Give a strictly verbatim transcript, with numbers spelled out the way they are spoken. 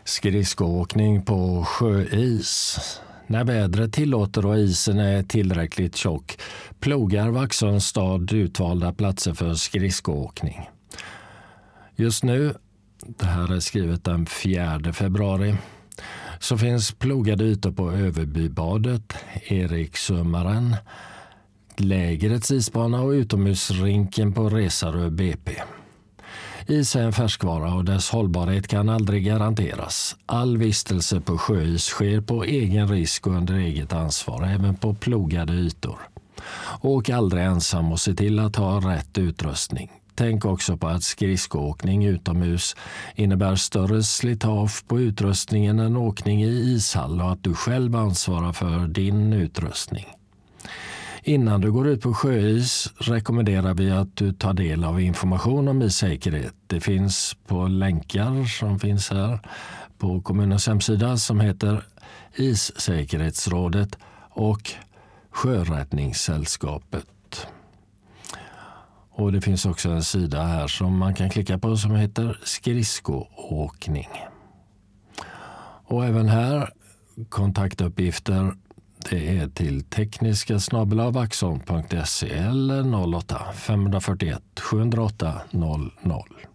Skridskoåkning på sjöis. När vädret tillåter och isen är tillräckligt tjock plogar Vaxholms stad utvalda platser för skridskoåkning. Just nu, det här är skrivet den fjärde februari, så finns plogade ytor på Överbybadet, Eriksummaren, Lägrets isbana och utomhusrinken på Resarö B P. Is är en färskvara och dess hållbarhet kan aldrig garanteras. All vistelse på sjöis sker på egen risk och under eget ansvar, även på plogade ytor. Åk aldrig ensam och se till att ha rätt utrustning. Tänk också på att skridskoåkning utomhus innebär större slitage på utrustningen än åkning i ishall och att du själv ansvarar för din utrustning. Innan du går ut på sjöis rekommenderar vi att du tar del av information om issäkerhet. Det finns på länkar som finns här på kommunens hemsida som heter Issäkerhetsrådet och Sjöräddningssällskapet. Och det finns också en sida här som man kan klicka på som heter skridskoåkning. Och även här kontaktuppgifter. Det är till tekniska snabel-a vaxholm punkt se eller noll åtta fem fyra ett sju noll åtta noll noll.